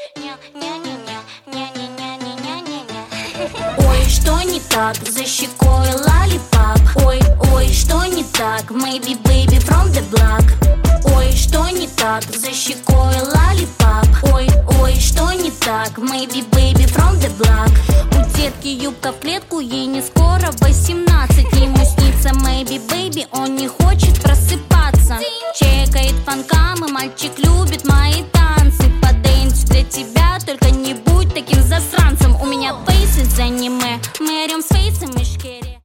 Ой, что не так, за щекой лалипап. Ой, ой, что не так, maybe baby from the block. Ой, что не так, за щекой лалипап. Ой, ой, что не так, maybe baby from the block. У детки юбка в клетку, ей не скоро 18. Ему снится maybe baby, он не хочет просыпаться. Чекает фанкам, и мальчик любит мои танцы. Подэнс для тебя, только не будь таким засранцем. У меня фейс из аниме, мы орем с фейсом и шкерим.